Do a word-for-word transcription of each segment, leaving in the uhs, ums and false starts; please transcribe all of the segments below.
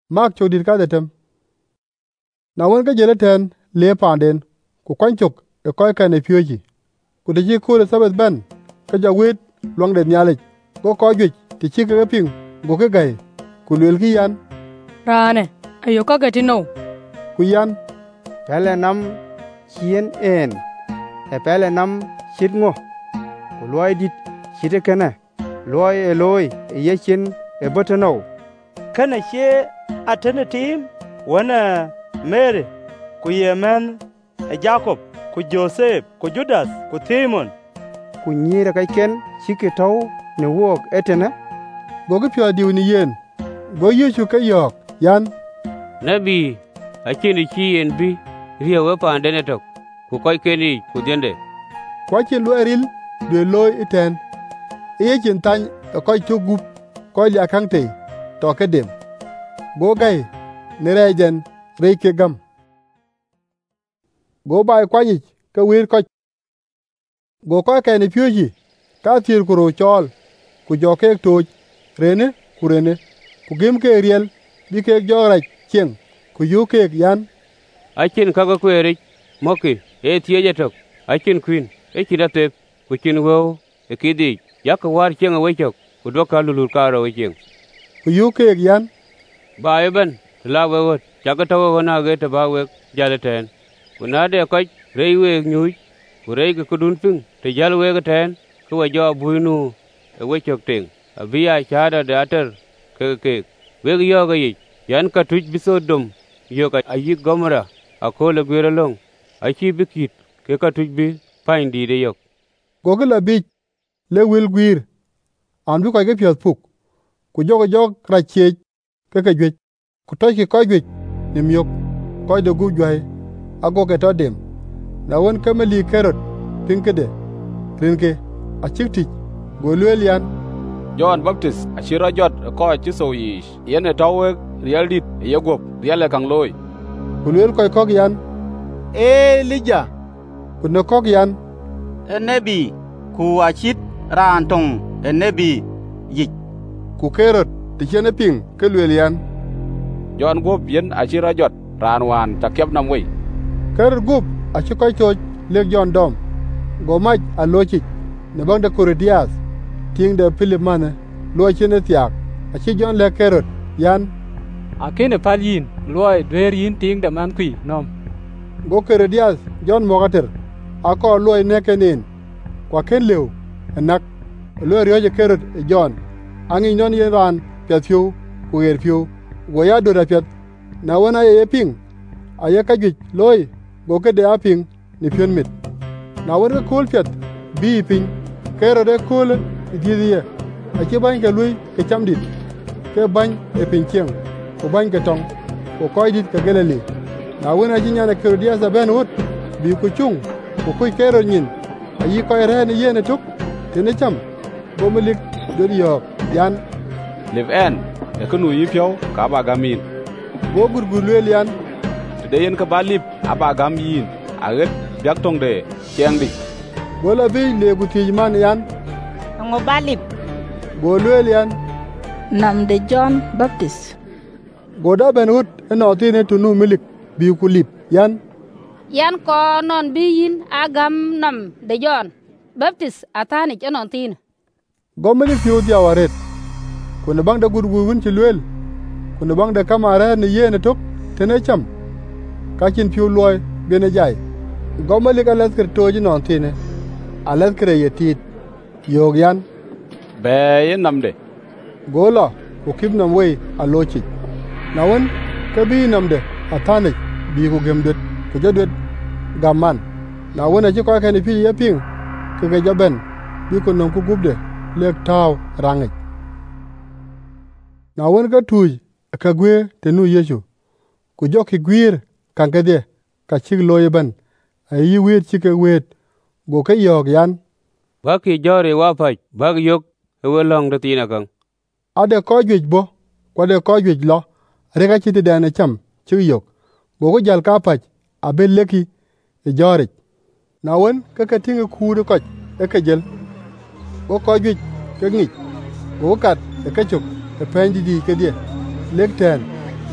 Mark chodit ka detem. Na won ka jele ten le panden ku kwanchok e koy kan e pyoji. Ku de ji ko le sabet ben ka ja wit long de nyale. Go ko ju ti chi ka ping go ke gai ku lel ki yan. Rane ayo ka gati no. Ku yan pele nam chien en e pele nam chit ngo ku loy dit chite kana loy e loy e yechen e botano kana che atene tim wana Mary ku Yemen e Jacob ku Joseph ku Judas ku Timon ku nyira kai ken chike taw ne wok etena go ke pyo diu ni yen go Yesu ka yok yan nabi achini chi en bi riya we pande ne tok ku koy keni ku dende kwa chi lo eril de loy iten e chin tan ko chu gup ko ya kang te to ke dem go gai ne rejen re ke gam go bai kwa ni ke wir ko go ko ke ni pyuji ka tir ku ro chol ku jo ke to rene ku rene ku gim ke riel bi ke jo ra chen ku yu ke yan achin kaga kwere moki e tieje tok achin queen e kidate ku chin wo e kidi yak war chen we chok ku doka lulur karo we chen ku yu ke yan ba eben la we wot chaka tawo na ge ta ba we jale ten ku na de ko reiwe nyu ku rei ku dun ping te jal we ge ten ku we jo buinu e we chok ting abia chada de ater ke ke we yo ge yan ka tuj bisodom yo ka ayi gomra akole gwero long achi bikit ke ka tuj bi pindi de yok go ke la bi le wil gwir an du ko ge pyot puk ku jogo jog ra che ke ke jwe ku to ki ko jwe ni myok ko de gu jwe ago ke to dem na won kameli kerot pinkede rinke a chikti go lelian John Baptist ashira jot ko chi so yish yene tawe real dit yegop real kang loy ku lel ko ko yan Elija ku no ko yan enebi ku achit rantong enebi yik ku kerot ti chene ping ke lelian John gop yen ashira jot ranwan takep namwe kerot gup a chi ko to le John dom go mach a lochi ne bang de Cordias ting de Philip mane lo chene tiak a chi John le kerot yan akene palyin loy dwerin ting de man kui nom go Cordias John mogater ako loy nekenen kwa ken lew enak lo rioje kerot e John angi non yeran pethiu ku erfiu go ya do rapet na wona ye ping aye ka gij loy go ke de aping ni pion mit na wona kul pet bi ping kero de kul didiye a ke ban ke lui ke chamdit ke ban e pincheng ko ban ke tong ko koy dit ke geleli na wona jinya na kero dia za ben wot bi ku chung ko koy kero nyin ayi koy re ni yene tuk tene cham ko melik do yo yan live en e kunu yipyo ka ba gamin go gurgur lelian de yen ka balip aba gam yin aget yak tong de cheng di gola bi le guti man yan ngo balip go lelian nam de John Baptist go da ben hut eno tine tunu milik bi kulip yan yan ko non bi yin agam nam de John Baptist atani chanon tin go milik pi dia waret kuna bang da gurgur wun ci lel kuna bang da kamara ni yene tok tene cham ka kin pi loy bene jay go milik alas ker toji non tine alas ker yetit yog yan be yen namde gola ko kibnam wey alochi nawon ka bi namde atane bi ko gemdet ko jodwet gamman nawon aji ko kan pi yaping ke ga jaben bi ko non ko gubde lek taw rangi nawon ka tuj ka gwe tenu Yesu ku joki gwir kan ka de ka chig loye ban ayi wet chike wet go ka yog yan baki jore wa paj bag yok e welong de tina kang ade ko jwej bo ko de ko jwej lo rega chiti dane cham chig yok go ko jal ka paj abel leki e jore nawon ka ka tinga kuude ko e ka jel go ko jwej ka ngi go kat e ka chuk e pendi di ke die lek ten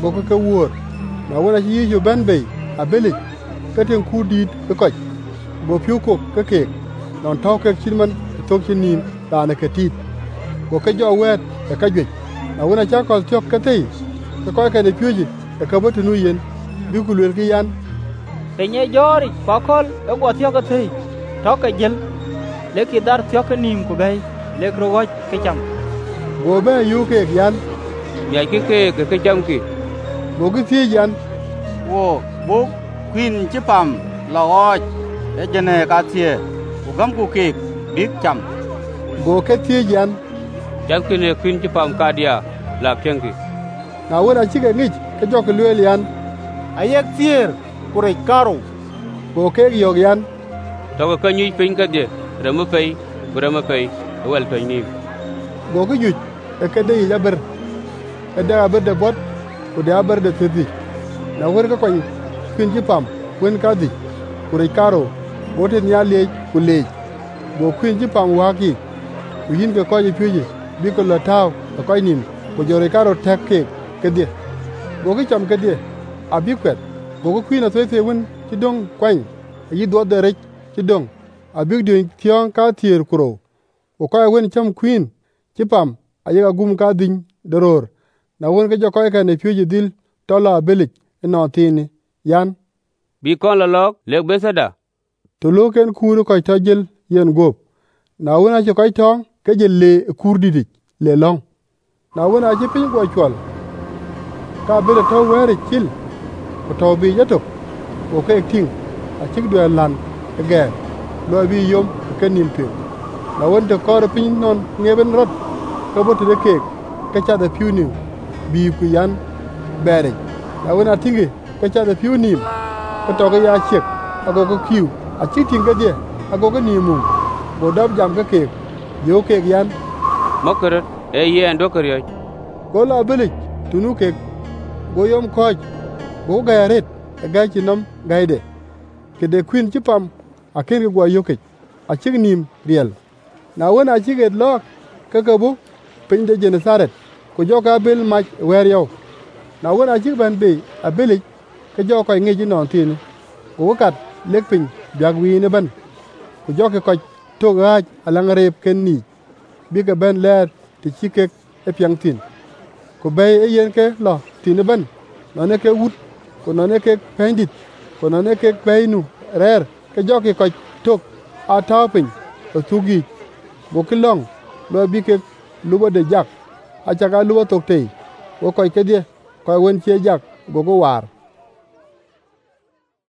go ka ka wuor na wona chi yu ben be a belik ka ten ku dit ka ko go piu ko ka ke non taw ka chin man to chin nim da na ka tit go ka jo wet ka jwe na wona cha ko tyok ka tei ka ko ka ne piu ji ka bo tu nu yen bi ku lwer ki yan te nye jori ko kol e go tyok ka tei to ka jel le ki dar tyok ka nim ku bai le kro wa ka cham go be yu ke yan ya ki ke ke ke cham ki go ki ti yan wo bo queen chi pam la oj e jene ka tie ku gam ku ke big cham go ke ti yan cham ki ne queen chi pam ka dia la ken ki na wona chi ke ngi ka jo ke lwer yan ayek tier ku re karo go ke yo yan to ka nyi pin ka de remu pei remu pei wel to ni go ke ju e ke de ya ber e da ber de bot ku da ber de tedi na wer ka kwai queen chi pam wen ka di ku re karo go te nya le ku le go queen chi pam wa ki ku yin ke ko ji pye ji bi ko la taw ko nim ko jore karo tek ke ke de go ki cham ke de a bi kwet go ko queen a the the wen ti dong kwan yi do de re ti dong a bi de tiong ka tier kuro ko ko wen cham queen chi pam a ye gum ka din doror na won ke jo ko ka ne pye ji dil to la belik no tini yan bi kon la lok le besada to loken kuru ko tajel yen gop na wona je ko tong ke je le kurdidik le long na wona je pin go chwal ka be to were kil ko to bi yato ko ke ting a chik do lan ge lo bi yom ke nim pe na won to ko pin non ngeben rot ko botu de ke ke cha da piuni bi ku yan bere na wona tingi ke cha da piuni ko to ga ya chek ago ko kiu a chik ting ga de ago ga ni mu go dab jam ga ke yo ke yan makar e ye ando kariyo go la belik tunu ke go yom ko go ga yaret ga chi nam gaide ke de queen chi pam a ken go yo ke a chik nim riel na wona chi ge lok ka ka bu pin de jenesaret ko jo ka bel ma wer yo na wona chi ban be a belik ke jo ko ngi ji non tin go kat lek pin biag wi ne ban ko jo ke ko to ga alang rep ken ni bi ga ben ler ti chi ke e piang tin ko be e yen ke lo tin ban no ne ke wut ko no ne ke pendit ko no ne ke peinu rer ke jo ke ko to a ta pin to tugi bo ke long lo bi ke lubo de jak a cha ga lubo to te ko ko ke die ko won che jak go go war